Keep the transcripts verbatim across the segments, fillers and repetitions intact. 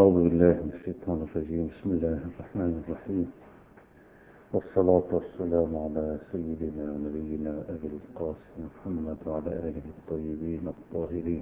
أعوذ بالله من الشيطان الرجيم. بسم الله الرحمن الرحيم، والصلاة والسلام على سيدنا ونبينا أبي القاسم محمد وعلى آله الطيبين الطاهرين.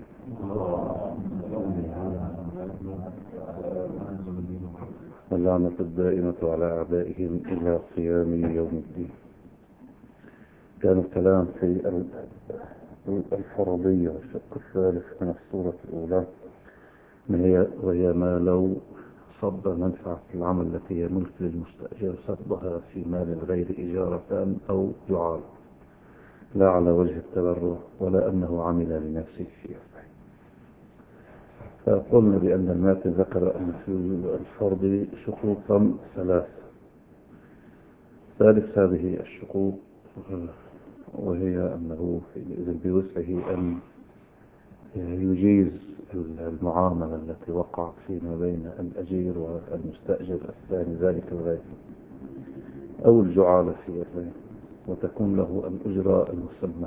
واللعنة الدائمة على أعدائهم إلى قيام يوم الدين. كان الكلام في الفرضية الشق الثالث من الصورة الأولى، وهي ما لو صب منفعة العمل التي هي ملك للمستأجر صبها في مال غير إجارة أو جعال، لا على وجه التبرع ولا أنه عمل لنفسه فيه. فقلنا بأن الماتن ذكر أن في الفرض شروطا ثلاثة. ثالث هذه الشروط وهي أنه بوسعه أن يجيز المعاملة التي وقعت فيما بين الأجير والمستأجر الثاني ذلك الغير أو الجعالة في الغير، وتكون له الأجرة المسمى.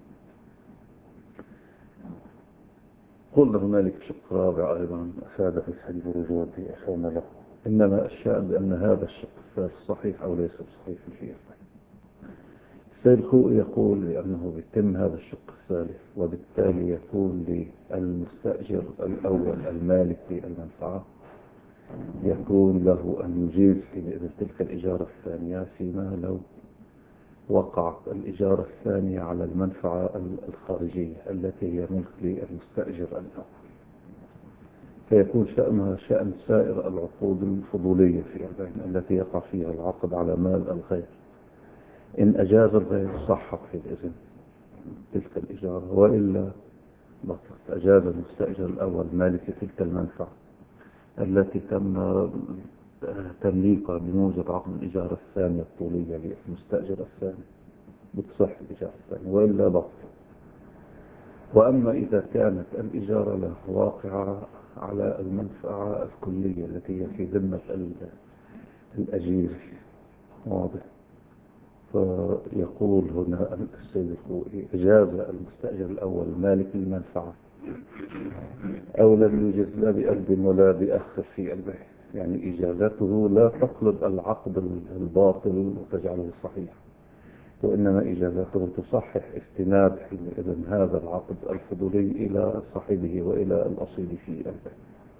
قلنا هنالك شق رابع أيضا أفاد في الحديث الوجود أشرنا له، إنما الشأن بأن هذا الشق الثالث صحيح أو ليس صحيح في الغير. السيد خوئي يقول بأنه يتم هذا الشق الثالث، وبالتالي يكون للمستأجر الأول المالك للمنفعة يكون له أن يجيز في تلك الإجارة الثانية فيما لو وقعت الإجارة الثانية على المنفعة الخارجية التي هي ملك للمستأجر الأول، فيكون شأنها شأن سائر العقود الفضولية في البين التي يقع فيها العقد على مال الغير. إن أجاز الغير صحت في الإذن تلك الإجارة، وإلا بطلت. أجاز المستأجر الأول مالك تلك المنفعة التي تم تمليكها بموجب عقد الإجارة الثانية الطولية للمستأجر الثاني بتصح الإجارة الثانية، وإلا بطل. وأما إذا كانت الإجارة له واقعة على المنفعة الكلية التي هي في ذمة الأجير، واضح، فيقول هنا السيد الخوئي إجاز المستأجر الأول مالك المنفعة أو لم يجز لا بأب ولا بأخ في البيع، يعني إجازته لا تقلب العقد الباطل وتجعله صحيح، وإنما إجازته تصحح استناد حينئذ هذا العقد الفضولي إلى صاحبه وإلى الأصيل في البيع.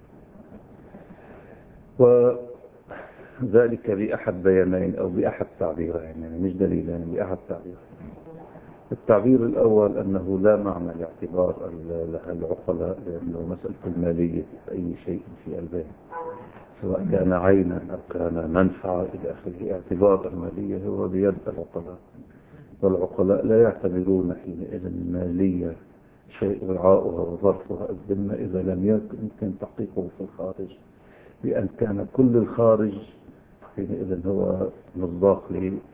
و ذلك بأحد بيانين أو بأحد تعبيرين، يعني مش دليلين، بأحد تعبيرين. التعبير الأول أنه لا معنى لاعتبار العقلاء لأنه مسألة المالية في أي شيء في البيع سواء كان عينا أو كان منفعة إلى آخره. اعتبار المالية هو بيد العقلاء، والعقلاء لا يعتبرون حينئذ المالية شيء وعاؤها وظرفها الذمة إذا لم يمكن تحقيقه في الخارج، بأن كان كل الخارج حينئذ هو مصداق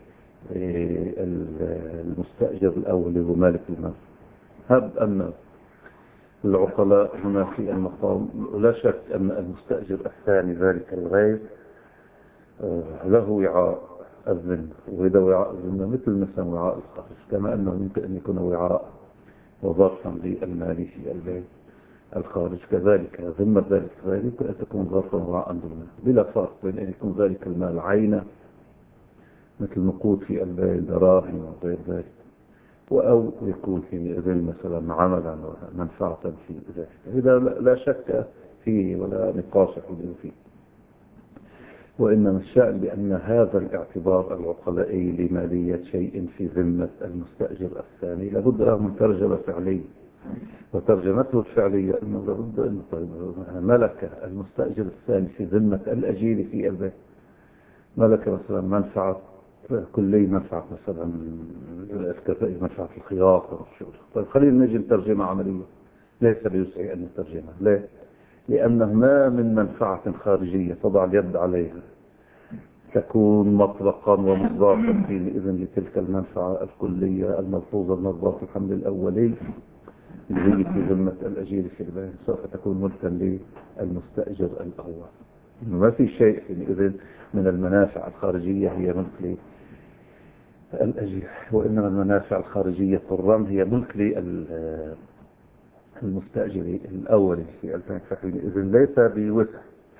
للمستأجر الأول هو مالك المال. هب أن العقلاء هنا في المقام لا شك أن المستأجر الثاني ذلك الغير له وعاء الذمة، وإذا وعاء الذمة مثل مثلا وعاء الخارج، كما أنه يمكن أن يكون وعاء وظرفا للمال في البيت الخارج، كذلك ذمة ذلك الغير يمكن أن تكون ظرفا وراء المال، بلا فرق بين أن يكون ذلك المال عينه مثل نقود في البيع دراهم وغير ذلك، أو يكون في ذل مثلا عملا ومنفعة في ذلك. إذا لا شك فيه ولا نقاش فيه، وإنما الشأن بأن هذا الاعتبار العقلائي لمالية شيء في ذمة المستأجر الثاني لابد له من ترجمة فعلية، وترجمته الفعلية أنه لابد أن ملك المستأجر الثاني في ذمة الأجير في البيت، ملك مثلا منفعة كلي، منفعة مثلا منفعة الخياطة والشغل. طيب خلينا نجي نترجمة عملية، ليس بيسعي أن نترجمها. ليه؟ لأنه ما من منفعة خارجية تضع اليد عليها تكون مطلقا ومضافا حينئذ لتلك المنفعة الكلية الملحوظة المضافة الحمل الأولي اللي في ذمة الأجير في البيت سوف تكون ملكا للمستأجر الأول. ما في شيء حينئذ من المنافع الخارجية هي ملك للأجير، وإنما المنافع الخارجية الرم هي ملك للمستأجر الأول في البيت، فحينئذ ليس بوسع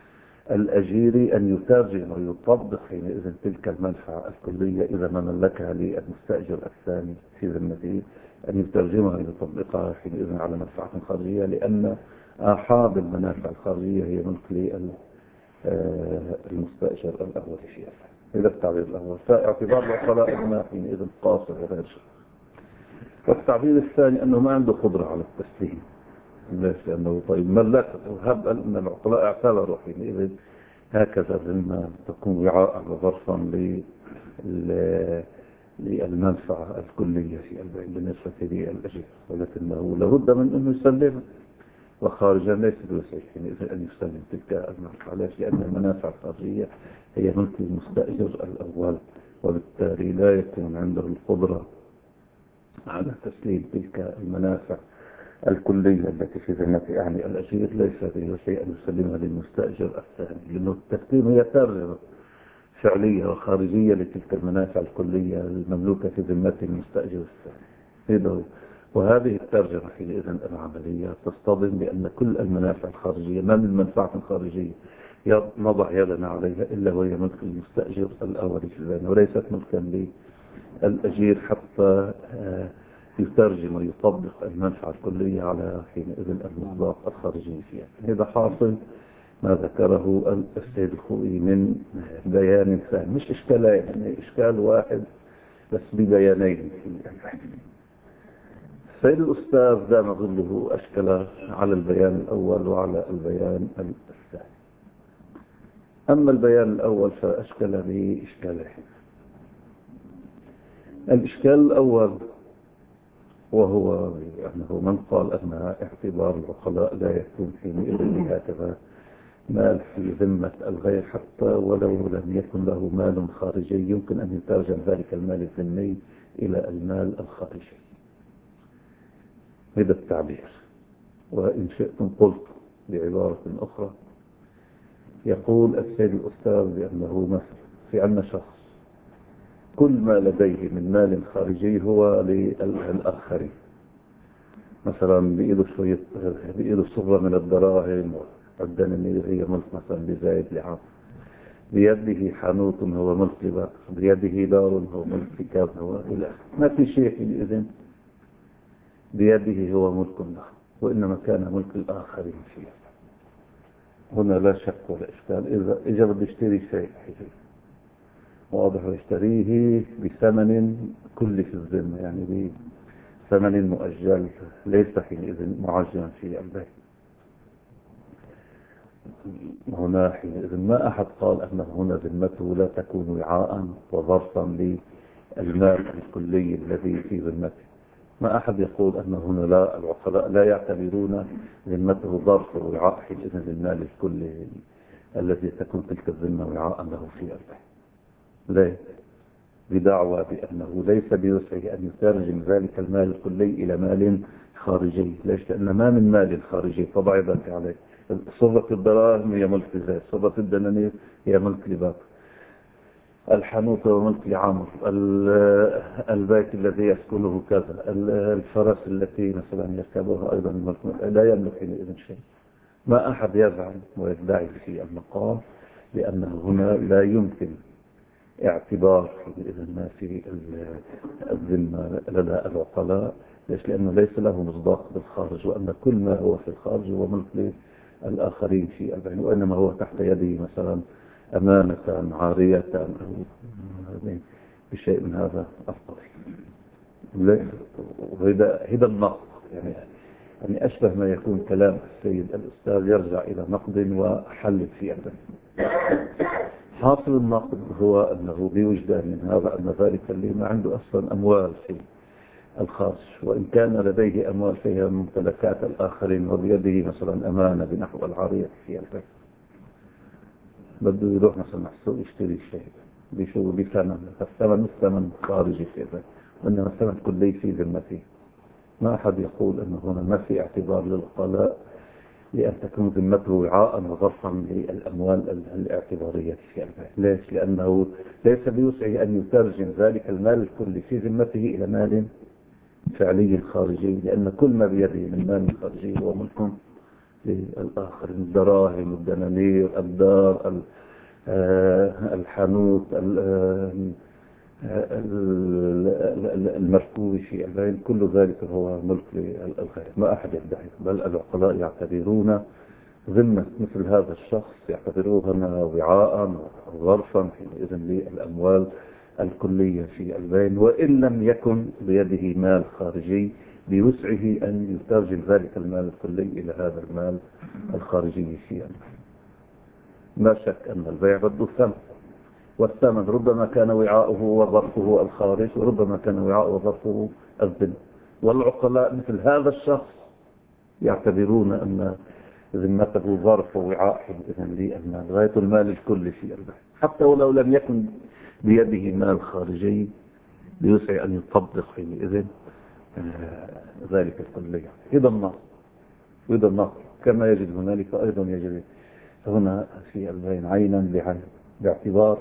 الأجير أن يترجم ويطبق حينئذ تلك المنفعة الكلية إذا ما ملكها للمستأجر الثاني في ذمته، أن يترجمها ويطبقها حينئذ على منفعة خارجية، لأن آحاد المنافع الخارجية هي ملك للمستأجر الأول فيها. إذا التعبير الأول فاعتبار العقلاء هنا حينئذ قاصر وغير شرعي. والتعبير الثاني أنه ما عنده قدرة على التسليم، ليش؟ لأنه طيب ملكه، هب أن العقلاء اعتبروا حينئذ هكذا لما تكون وعاء وظرفا للمنفعة الكلية في البيع بالنسبة للأجير، ولكنه لابد من أنه يسلمها، وخارجا ليس بوسعه حينئذ أن يسلم تلك المنفعة. ليش؟ لأن المنافع الخارجية هي ملك المستأجر الأول، وبالتالي لا يكون عنده القدرة على تسليم تلك المنافع الكلية التي في ذمته، يعني الأجير ليس بوسعه أن يسلمها للمستأجر الثاني، لأنه التسليم هي ترجمة فعلية وخارجية لتلك المنافع الكلية المملوكة في ذمة المستأجر الثاني. وهذه الترجمة حينئذ العملية تصطدم بأن كل المنافع الخارجية ما من منفعة خارجية نضع يدنا عليها إلا وهي ملك المستأجر الأول في البيع، وليست ملكا للأجير حتى يترجم ويطبق المنفعة الكلية على حينئذ المصداق الخارجي فيها. هذا حاصل ما ذكره السيد الخوئي من بيان ثاني، مش إشكالين، يعني إشكال واحد بس ببيانين. السيد الأستاذ دام ظله أشكل على البيان الأول وعلى البيان الثاني. أما البيان الأول فأشكل به إشكالين. الإشكال الأول وهو أنه من قال أن اعتبار العقلاء لا يكون حينئذ بهكذا مال في ذمة الغير حتى ولو لم يكن له مال خارجي، يمكن أن يترجم ذلك المال الذمي إلى المال الخارجي. هذا التعبير. وإن شئتم قلت بعبارة أخرى، يقول السيد الأستاذ بأنه مثلا في عنا شخص كل ما لديه من مال خارجي هو للآخرين، مثلا بإيده شوية بإيده صرة من الدراهم والدنانير هي ملك مثلا لزايد لعاصم، بيده حانوت هو ملك لباقر، بيده دار هو ملك لكاظم، هو إلى ما في شيء إذن بيده هو ملك له، وإنما كان ملك الآخرين فيه. هنا لا شك ولا إشكال، إذا إجا بده يشتري شيء واضح يشتريه بثمن كل في الذمة، يعني بثمن مؤجل ليس حينئذ معجلا في البيع. هنا حينئذ ما أحد قال أن هنا ذمته لا تكون وعاء وظرفا للمال الكلي الذي في ذمته. ما أحد يقول أن هنا لا العقلاء لا يعتبرون ذمته ظرف ووعاء حينئذ للمال الكلي الذي تكون تلك الذمة وعاء له في البيع. ليه؟ بدعوى بأنه ليس بوسعه أن يترجم ذلك المال الكلي إلى مال خارجي. ليش؟ لأن ما من مال خارجي طبع ذلك عليه. صرة الدراهم هي ملك زيد، صرة الدنانير هي ملك لباقر، الحانوت هو ملك لعمر، البيت الذي يسكنه كذا، الفرس التي مثلا يركبها أيضا ملك، لا يملك حينئذ شيء. ما أحد يزعم ويدعي في المقام لأنه هنا لا يمكن اعتبار إذا ما في الذمة لدى العقلاء. ليش؟ لأنه ليس له مصداق بالخارج، وأن كل ما هو في الخارج هو ملك للآخرين في البيع، وإنما هو تحت يده مثلا أمانة عارية أو بشيء من هذا القبيل. وهذا هذا النقد، يعني يعني أشبه ما يكون كلام السيد الأستاذ يرجع إلى نقد وحل في البيع. حاصل النقد هو أنه بوجدان من هذا أن ذلك اللي ما عنده أصلا أموال في الخارج، وإن كان لديه أموال فيها ممتلكات الآخرين وبيده مثلا أمانة بنحو العارية في البيت، بده يروح مثلا السوق يشتري شيء بشو بثمن، فالثمن مش ثمن خارجي في البيت وإنما ثمن كلي في ذمته. ما أحد يقول أنه هنا ما في اعتبار للعقلاء لأن تكون ذمته وعاء وظرفا للأموال الاعتبارية في البيع. ليش؟ لأنه ليس بوسعه أن يترجم ذلك المال الكلي في ذمته إلى مال فعلي خارجي، لأن كل ما بيده من مال خارجي هو ملك للآخر، الدراهم، الدنانير، الدار، الحانوت، المركوب في البين، كل ذلك هو ملك للغير، ما أحد يدعي. بل العقلاء يعتبرون ذمة مثل هذا الشخص، يعتبروها وعاء وظرفا حينئذ للأموال الكلية في البين، وإن لم يكن بيده مال خارجي بوسعه أن يترجم ذلك المال الكلي إلى هذا المال الخارجي في البين. ما شك أن البيع بده ثمن، والثمن ربما كان وعاؤه وظرفه الخارج، وربما كان وعاؤه وظرفه الذمة. والعقلاء مثل هذا الشخص يعتبرون أن ذمته ظرف ووعاء إذن للمال، غاية المال الكلي في البيع، حتى ولو لم يكن بيده مال خارجي بيسعى أن يطبق حينئذ ذلك الكلي. إذا النص وإذا النص كما يجد هنالك أيضا يجب هنا في البين عينا بعين، باعتبار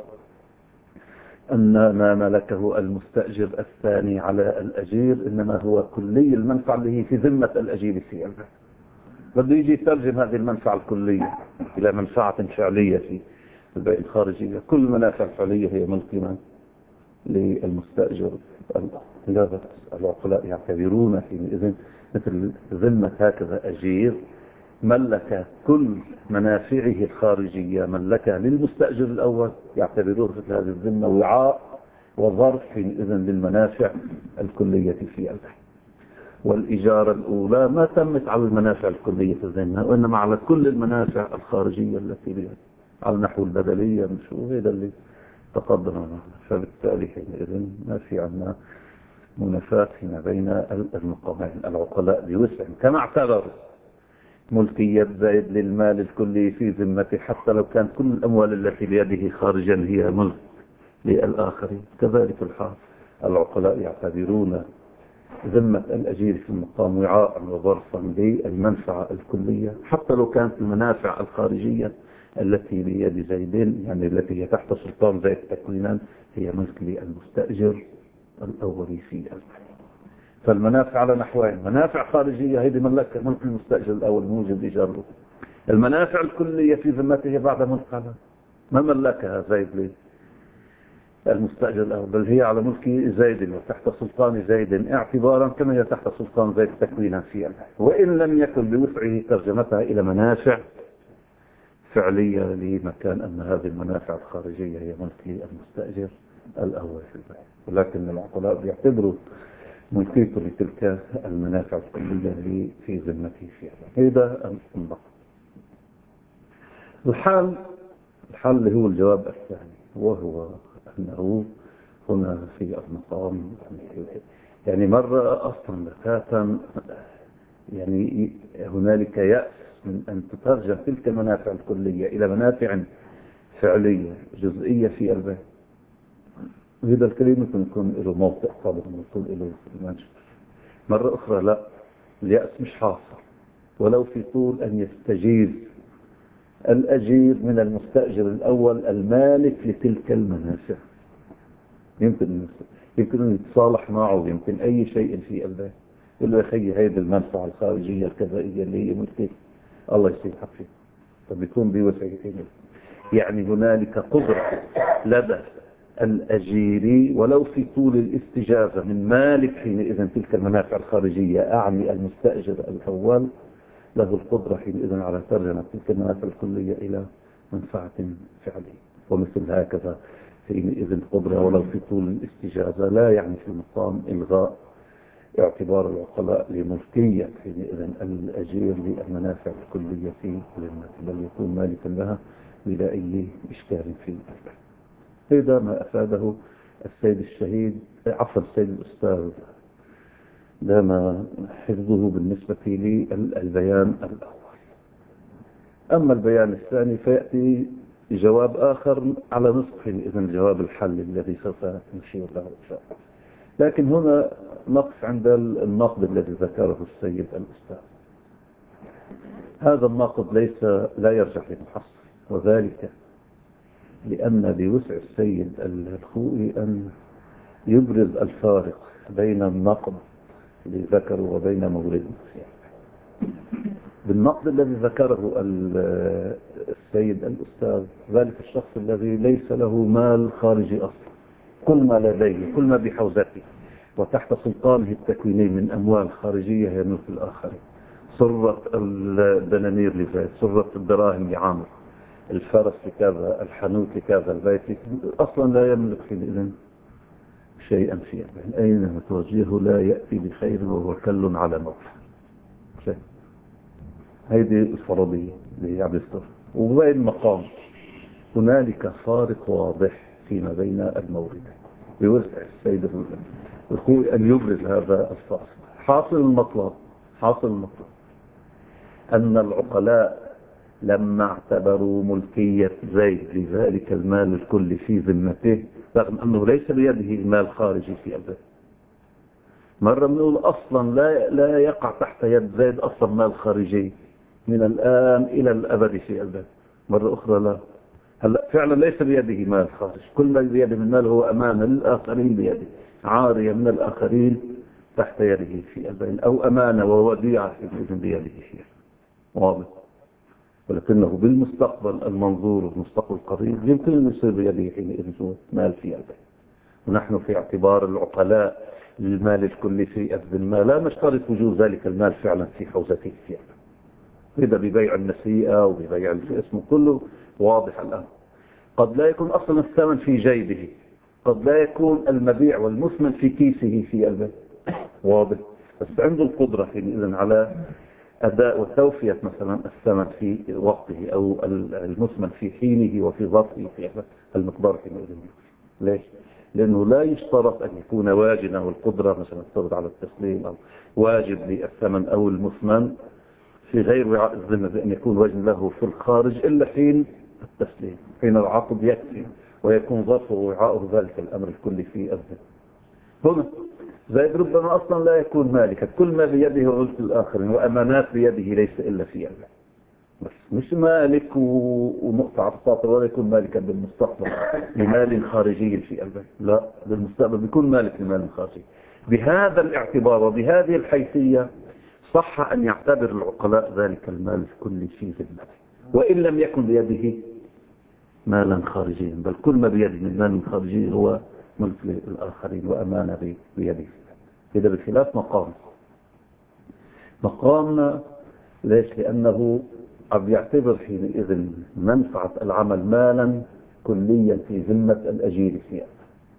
أن ما ملكه المستأجر الثاني على الأجير إنما هو كلي المنفعة اللي هي في ذمة الأجير في البيع. بده يجي يترجم هذه المنفعة الكلية إلى منفعة فعلية في البيع الخارجية. كل المنافع الفعلية هي ملك من؟ للمستأجر. لذا العقلاء يعتبرون حينئذ مثل ذمة هكذا أجير ملك كل منافعه الخارجية، ملكها للمستأجر الأول، يعتبروه مثل هذه الذمة وعاء وظرف حينئذ للمنافع الكلية في البيع. والإجارة الأولى ما تمت على المنافع الكلية في الذمة، وإنما على كل المنافع الخارجية التي بها على نحو البدلية من شو هذا اللي تقدم معنا. فبالتالي حينئذ ما في عنا منافاة فيما بين المقامين. العقلاء بوسع كما اعتبروا ملكية زيد للمال الكلي في ذمته حتى لو كان كل الأموال التي بيده خارجا هي ملك للآخرين، كذلك الحال العقلاء يعتبرون ذمة الأجير في المقام وعاء وظرفا للمنفعة الكلية حتى لو كانت المنافع الخارجية التي بيد زيدين، يعني التي هي تحت سلطان زيد تكوينا، هي ملك للمستأجر الأولي في البيع. فالمنافع على نحوين، منافع خارجية هذه ملك ملك المستأجر الأول موجب إيجاره، المنافع الكلية في ذمته بعد ملك على ما ملكها زيد ليه المستأجر الأول، بل هي على ملك زيد وتحت سلطان زيد اعتبارا كما هي تحت سلطان زيد تكوينا في البيع، وإن لم يكن بوسعه ترجمتها إلى منافع فعلية لمكان أن هذه المنافع الخارجية هي ملك المستأجر الأول في البيع. ولكن العقلاء بيعتبروا ملكيته لتلك المنافع الكلية في ذمته فيها. هذا النقد. الحال الحال اللي هو الجواب الثاني، وهو أنه هنا في المقام يعني مرة أصلا بتاتا يعني هنالك يأس من أن تترجم تلك المنافع الكلية إلى منافع فعلية جزئية في البيع. وهذا الكلمة يكون له موقع صادق من الوصول إليه المنشأ. مرة أخرى لا، اليأس مش حاصل ولو في طول أن يستجيز الأجير من المستأجر الأول المالك لتلك المنافع، يمكن يمكن أن يتصالح معه، يمكن أي شيء في البيع يقول له يا أخي هذه المنفعة الخارجية الكذائية اللي هي ملكي الله يسيب حق فيه، فبيكون بوسعه. يعني هنالك قدرة لدى الأجيري ولو في طول الاستجازة من مالك حينئذ تلك المنافع الخارجية، أعني المستأجر الأول، له القدرة حينئذ على ترجمة تلك المنافع الكلية إلى منفعة فعلية. ومثل هكذا حينئذ القدرة ولو في طول الاستجازة لا يعني في المقام إلغاء اعتبار العقلاء لملكية حينئذ الأجير للمنافع الكلية في ذمته، بل يكون مالكا لها بلا أي إشكال في البيع. هذا ما أفاده السيد الشهيد عفوا السيد الأستاذ دام حفظه بالنسبة للبيان الأول. أما البيان الثاني فيأتي جواب آخر على نصف إذن جواب الحل الذي سوف نشير له إن شاء الله. لكن هنا نقف عند النقد الذي ذكره السيد الأستاذ. هذا النقد ليس لا يرجع لمحصل، وذلك لأن بوسع السيد الخوئي أن يبرز الفارق بين النقد اللي ذكره وبين مورده. بالنقد الذي ذكره السيد الأستاذ، ذلك الشخص الذي ليس له مال خارجي أصلا، كل ما لديه كل ما بحوزته وتحت سلطانه التكويني من أموال خارجية هي ملك الآخرين. سرة الدنانير لزيد، سرة الدراهم لعامر، الفرس لكذا، الحانوت لكذا، البيت أصلا لا يملك حينئذ شيئا فيه. أين توجهه لا يأتي بخير وهو كل على موت. هذه الفرضية اللي هي عم يستر. وبين مقام هنالك فارق واضح فيما بين الموردين. بوسع السيد الخوي أن يبرز هذا الفاصل. حاصل المطلب حاصل المطلب أن العقلاء لما اعتبروا ملكية زيد لذلك المال الكلي في ذمته، رغم أنه ليس بيده المال خارجي في البيت. مرة بنقول أصلا لا لا يقع تحت يد زيد أصلا مال خارجي من الآن إلى الأبد في البيت. مرة أخرى لا، هلا فعلا ليس بيده مال خارج، كل ما بيده من مال هو أمانة للآخرين بيده، عارية من الآخرين تحت يده في البيت، أو أمانة ووديعة بيده فيها. واضح. ولكنه بالمستقبل المنظور والمستقبل القريب يمكن أن يصير بيده حينئذ مال في البيت. ونحن في اعتبار العقلاء للمال الكلي في الذمة لا نشترط وجود ذلك المال فعلا في حوزته في البيت. إذا ببيع النسيئة وببيع الاسم كله واضح الآن. قد لا يكون أصلا الثمن في جيبه، قد لا يكون المبيع والمثمن في كيسه في البيت. واضح. بس عنده القدرة حينئذ على أداء وتوفية مثلا الثمن في وقته أو المثمن في حينه وفي ظرفه في المقدار حينئذ. ليش؟ لأنه لا يشترط أن يكون واجبا، والقدرة مثلا تشترط على التسليم، أو واجب للثمن أو المثمن في غير وعاء الذمة بأن يكون وجن له في الخارج إلا حين التسليم، حين العقد يكفي ويكون ظرفه ووعاؤه ذلك الأمر الكلي في الذمة. هنا زيد ربما أصلا لا يكون مالكا، كل ما بيده ملك الآخرين وأمانات بيده ليس إلا في الله، بس مش مالك ونقطع الساطر، ولا يكون مالكا بالمستقبل لمال خارجي في الله، لا، بالمستقبل بيكون مالك لمال خارجي. بهذا الاعتبار وبهذه الحيثية صح أن يعتبر العقلاء ذلك المال الكلي في ذمته، وإن لم يكن بيده مالا خارجيا، بل كل ما بيده من مال خارجي هو ملك للآخرين وأمانة بيده. إذا بخلاف مقام مقام ليش؟ لأنه عم يعتبر حينئذ منفعة العمل مالا كليا في ذمة الأجير فيها،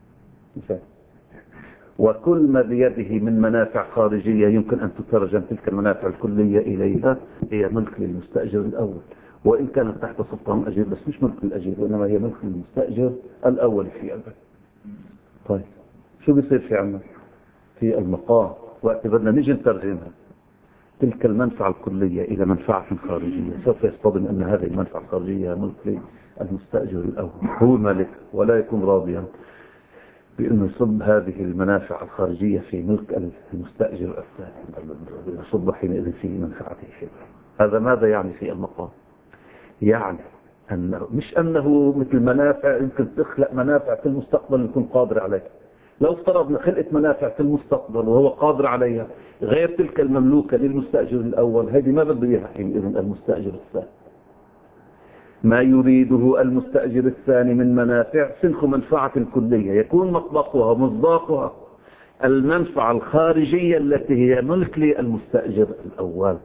وكل ما بيده من منافع خارجية يمكن أن تترجم تلك المنافع الكلية إليها هي ملك للمستأجر الأول، وإن كانت تحت سلطان الأجير، بس مش ملك للأجير، وإنما هي ملك للمستأجر الأول في البيت. طيب شو بيصير في عنا في المقام وقت بدنا نيجي نترجمها تلك المنفعة الكلية إلى منفعة خارجية؟ سوف يصطدم أن هذه المنفعة الخارجية ملك للمستأجر الأول، هو مالك ولا يكون راضيا بأنه يصب هذه المنافع الخارجية في ملك المستأجر الثاني، يصب حينئذ في منفعته. هذا ماذا يعني في المقام؟ يعني أنه مش أنه مثل منافع يمكن تخلق منافع في المستقبل يكون قادر عليها. لو افترضنا خلقت منافع في المستقبل وهو قادر عليها غير تلك المملوكة للمستأجر الأول، هذه ما بده إياها حينئذ المستأجر الثاني. ما يريده المستأجر الثاني من منافع سنخ منفعة كلية يكون مطلقها ومصداقها المنفعة الخارجية التي هي ملك للمستأجر الأول.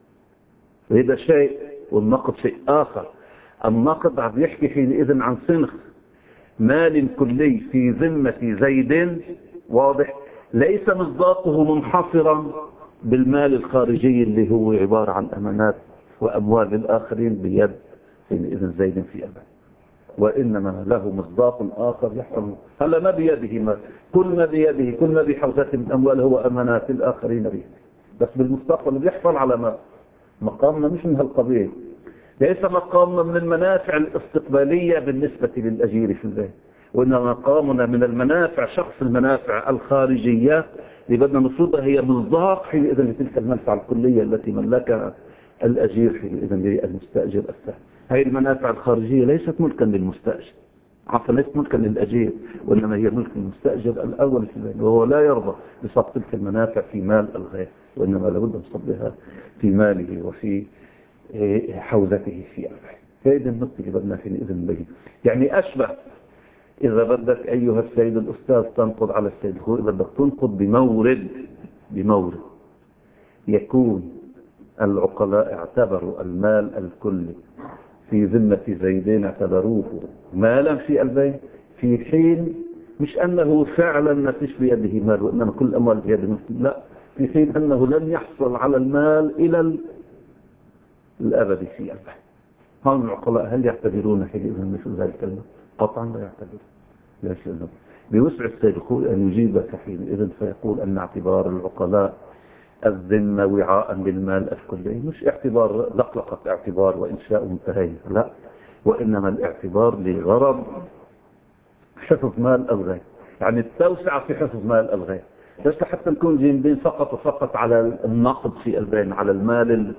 هذا شيء، والنقد شيء آخر. النقد عم يحكي حينئذ عن سنخ مال كلي في ذمة زيد، واضح، ليس مصداقه منحصرا بالمال الخارجي اللي هو عبارة عن أمانات وأموال للآخرين بيد حينئذ زيد في أمان، وإنما له مصداق آخر يحصل. هلا ما بيده ما كل ما بيده كل ما بحوزته من أموال هو أمانات الآخرين بيده، بس بالمستقبل بيحصل على ما مقامنا مش من هالقبيل. ليس مقامنا من المنافع الاستقبالية بالنسبة للأجير في البيت، وإنما مقامنا من المنافع شخص المنافع الخارجية اللي بدنا نفرضها هي مصداق حينئذ لتلك المنفعة الكلية التي ملكها الأجير حينئذ للمستأجر الثاني. هذه المنافع الخارجية ليست ملكا للمستأجر، عفوا ليست ملكا للأجير، وإنما هي ملك للمستأجر الأول في البيت، وهو لا يرضى بسقط تلك المنافع في مال الغير. وإنما لابد من صبها في ماله وفي حوزته في أربعه. هذه النقطة اللي بدنا حينئذ نبين. يعني أشبه إذا بدك أيها السيد الأستاذ تنقض على السيد الخوي، إذا بدك تنقض بمورد بمورد يكون العقلاء اعتبروا المال الكلي في ذمة زيدين اعتبروه مالا في البيع، في حين مش أنه فعلا ما فيش بيده مال وإنما كل الأموال بيده، لا، في حين أنه لن يحصل على المال إلى الأبد في البيع. هؤلاء العقلاء هل يعتبرون حينئذ مثل ذلك المال؟ قطعا لا يعتبرون. ليش؟ لأنه بوسع السيد الخوي أن يجيبك حينئذ فيقول أن اعتبار العقلاء الذمة وعاء للمال الكلي مش اعتبار لقلقة اعتبار وإنشاء منتهين، لا، وإنما الاعتبار لغرض حفظ مال الغير، يعني التوسعة في حفظ مال الغير، ليس حتى نكون جايبين فقط وفقط على النقد في البين، على المال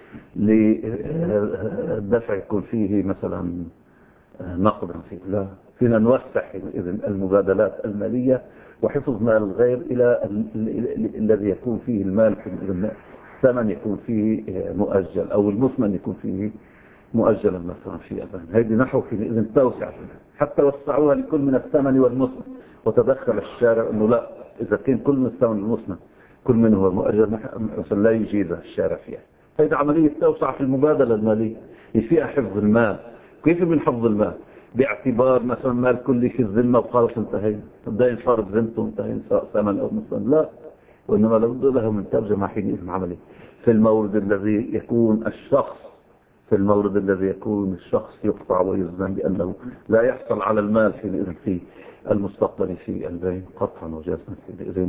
للدفع يكون فيه مثلا نقدا فيه، لا، فينا نوسع إذن المبادلات المالية وحفظ مال الغير إلى الذي يكون فيه المال الثمن يكون فيه مؤجل أو المثمن يكون فيه مؤجلا مثلا في البين. هذه نحو في إذن توسع، حتى وسعوها لكل من الثمن والمثمن، وتدخل الشارع أنه لا، إذا كان كل من الثمن والمثمن كل منه هو المؤجل مثلا لا يجيز الشارع فيها. هذه عملية توسع في المبادلة المالية فيها حفظ المال. كيف من حفظ المال؟ باعتبار مثلا مال كلي في الذمة وخلاص انتهينا، الدين صار بذمته انتهينا سواء ثمن أو مثلا، لا، وإنما لابد له من ترجمة حينئذ عملي في المورد الذي يكون الشخص في المورد الذي يكون الشخص يقطع ويزن بأنه لا يحصل على المال حينئذ في المستقبل في البين قطعا وجزما حينئذ.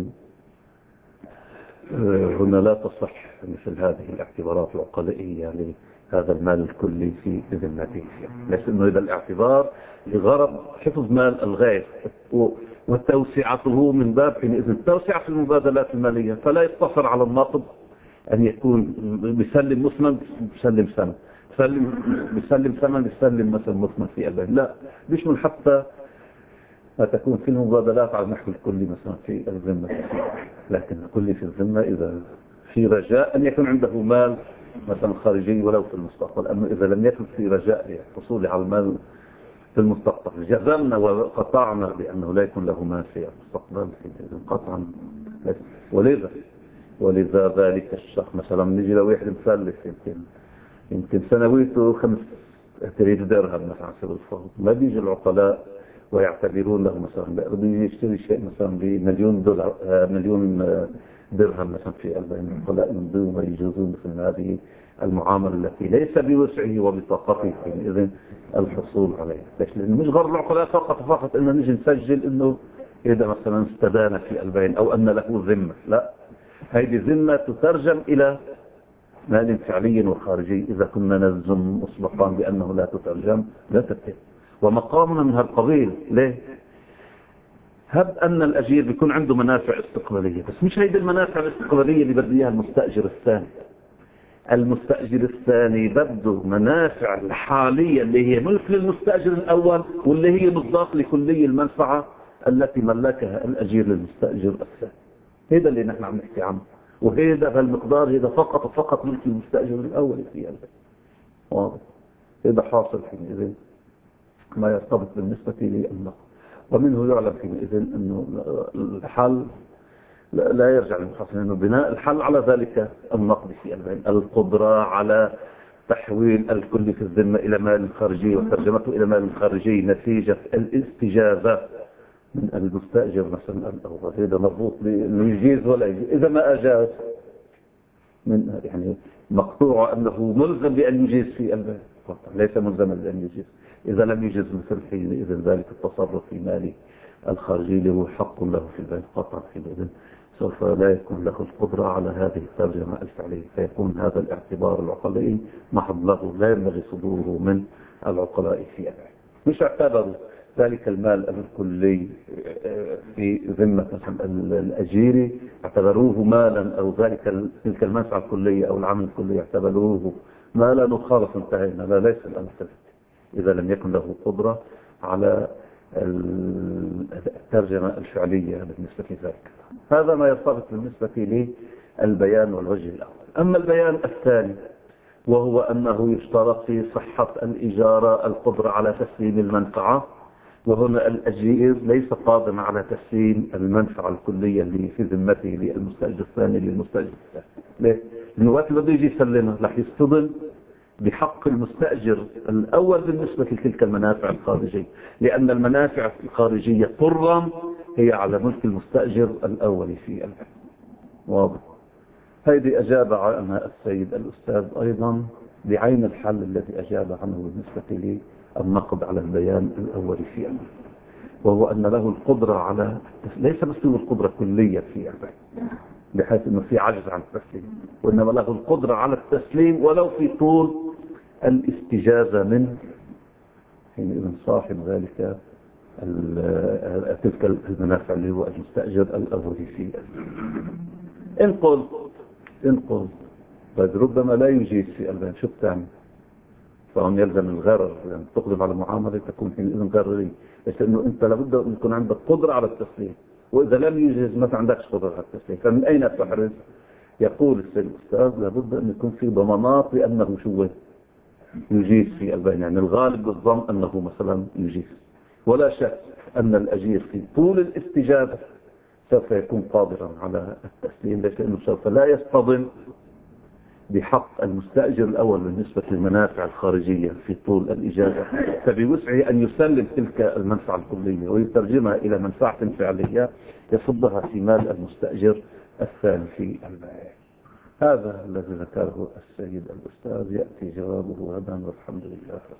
هنا لا تصح مثل هذه الاعتبارات العقلائية لهذا المال الكلي في ذمته، ليس انه اذا الاعتبار لغرض حفظ مال الغير وتوسعته من باب حينئذ التوسعة في المبادلات المالية، فلا يقتصر على الناقد ان يكون بيسلم مثمن بيسلم ثمن، بيسلم بيسلم ثمن بيسلم مثلا مثمن في البين، لا، بيشمل حتى ما تكون في المبادلات على النحو الكلي مثلا في الذمة، لكن الكلي في الذمة إذا في رجاء أن يكون عنده مال مثلا خارجي ولو في المستقبل. أما إذا لم يكن في رجاء للحصول على المال في المستقبل جزمنا وقطعنا بأنه لا يكون له مال في المستقبل قطعا. ولذا ولذا ذلك الشخص مثلا نجي لواحد مثلث يمكن يمكن سنويته خمس تريد درهم مثلا على سبيل الفرض، ما بيجي العقلاء ويعتبرون له مثلا بده يشتري شيء مثلا بمليون دولار مليون درهم مثلا في البين، العقلاء من دون ما يجوزون مثل هذه المعامله التي ليس بوسعه وبطاقته اذن الحصول عليها. ليش؟ لانه مش غرض العقلاء فقط فقط انه نجي نسجل انه اذا مثلا استدان في البين او ان له ذمه، لا، هذه ذمه تترجم الى مال فعلي وخارجي. اذا كنا نلزم مسبقا بانه لا تترجم لا تتم، ومقامنا من هالقبيل. ليه؟ هب أن الأجير بيكون عنده منافع استقبالية، بس مش هيدي المنافع الاستقبالية اللي بده إياها المستأجر الثاني. المستأجر الثاني بده منافع الحالية اللي هي ملك للمستأجر الأول، واللي هي مصداق لكلي المنفعة التي ملكها الأجير للمستأجر الثاني. هذا اللي نحن عم نحكي عنه، وهذا بهالمقدار هذا فقط وفقط ملك المستأجر الأول في البيت. واضح؟ هذا حاصل حينئذ ما يرتبط بالنسبة للنقد، ومنه يعلم حينئذ أنه الحل لا يرجع للمحصن، أنه بناء الحل على ذلك النقد في البين، القدرة على تحويل الكل في الذمة إلى مال خارجي وترجمته إلى مال خارجي نتيجة الاستجابة من المستأجر مثلا الأول. هذا مربوط بأنه يجيز ولا يجيز. إذا ما أجاز من يعني مقطوع أنه ملزم بأن يجيز في البين، ليس ملزما بأن يجيز. إذا لم يجز مثل حينئذ ذلك التصرف في مال الخارجي له حق له في البيت قطعا، حينئذ سوف لا يكون له القدرة على هذه الترجمة الفعلية، فيكون هذا الاعتبار العقلائي محض له لا ينبغي صدوره من العقلاء في البيت. مش اعتبروا ذلك المال الكلي في ذمة الأجير اعتبروه مالا، أو ذلك تلك المنفعة الكلية أو العمل الكلي اعتبروه مالا وخالص انتهينا. لا، ليس الأمر إذا لم يكن له قدرة على الترجمة الفعلية بالنسبة لذلك. هذا ما يرتبط بالنسبة البيان والوجه الأول. أما البيان الثاني وهو أنه يشترط في صحة الإجارة القدرة على تسليم المنفعة، وهنا الأجير ليس قادرا على تسليم المنفعة الكلية اللي في ذمته للمستأجر الثاني للمستأجر الثاني. ليه؟ لأنه وقت بده يجي يسلمها رح يصطدم بحق المستأجر الأول بالنسبة لتلك المنافع الخارجية، لأن المنافع الخارجية طرا هي على ملك المستأجر الأول في البيع. واضح؟ هذه أجاب عنها السيد الأستاذ أيضا بعين الحل الذي أجاب عنه بالنسبة لي النقد على البيان الأول في البيع، وهو أن له القدرة على ليس بس له القدرة كلية في البيع بحيث أنه في عجز عن التسليم، وإنما له القدرة على التسليم ولو في طول الاستجازة من حينئذ صاحب ذلك تلك المنافع اللي هو المستأجر الأول في البيع. إن قلت إن قلت طيب ربما لا يجيز في البيع، شو بتعمل؟ فهم يلزم الغرر، يعني تقدم على معاملة تكون حينئذ غررية، بس إنه أنت لابد أن يكون عندك قدرة على التسليم، وإذا لم يجيز ما عندكش قدرة على التسليم، فمن أين تحرز؟ يقول السيد الأستاذ لابد أن يكون في ضمانات بأنه شو يجيز في البيع، يعني الغالب بالظن أنه مثلا يجيز، ولا شك أن الأجير في طول الاستجابة سوف يكون قادرا على التسليم، لكنه سوف لا يصطدم بحق المستأجر الأول بالنسبة للمنافع الخارجية في طول الإجازة، فبوسعه أن يسلم تلك المنفعة الكلية ويترجمها إلى منفعة فعلية يصبها في مال المستأجر الثاني في البيع. هذا الذي ذكره السيد الأستاذ، يأتي جوابه غدا والحمد لله.